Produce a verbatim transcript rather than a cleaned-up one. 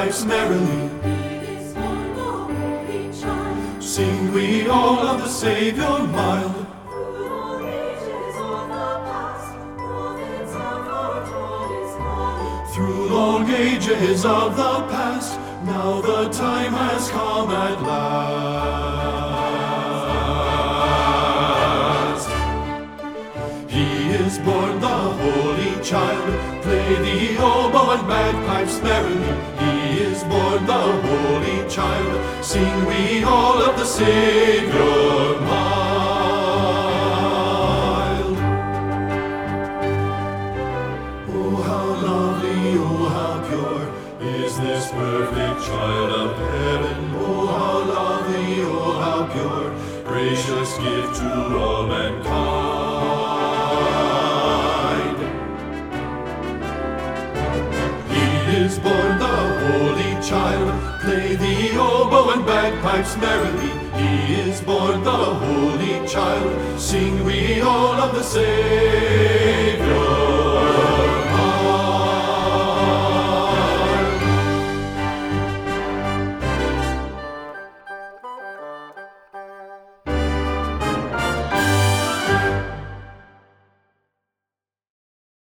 bagpipes merrily. Sing we all of the Savior mild. Through long ages of the past, now the time has come at last. He is born, the Holy Child. Play the oboe and bagpipes merrily. He is born, the Holy Child. Sing we all of the Savior mild. Oh, how lovely, oh, how pure is this perfect child of heaven. Oh, how lovely, oh, how pure, gracious gift to all mankind. He is born, the Holy Child. Play the oboe and bagpipes merrily. He is born, the Holy Child. Sing we all of the same.